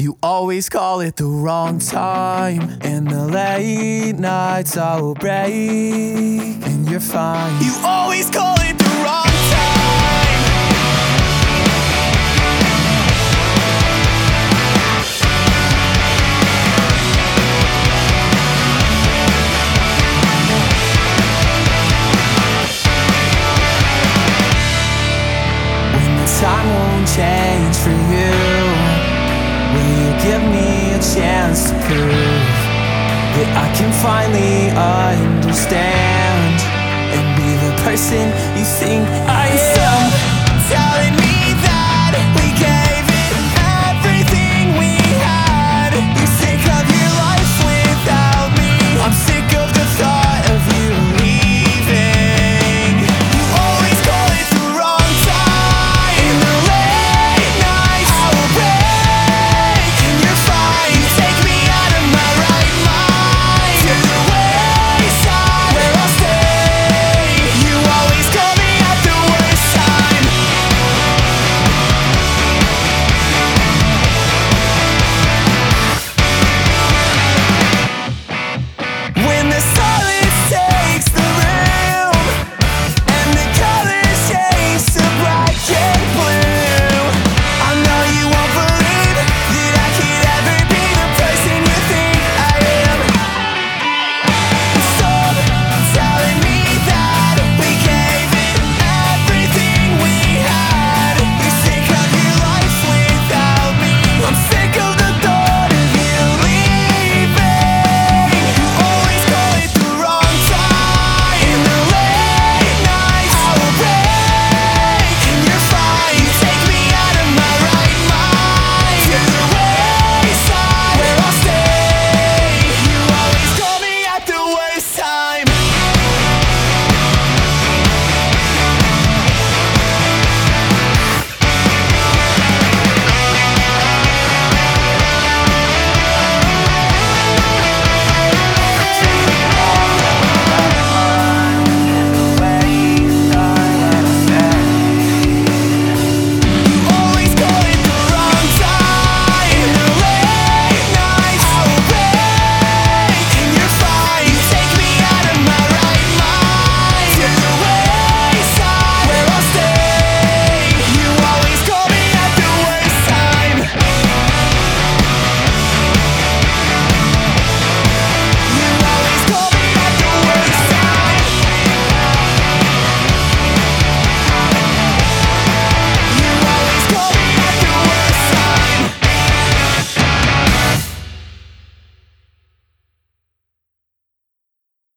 You always call it the wrong time, and the late nights I will break, and you're fine. You always call it the wrong time. When the time won't change for you, will you give me a chance to prove that I can finally understand and be the person you think I am?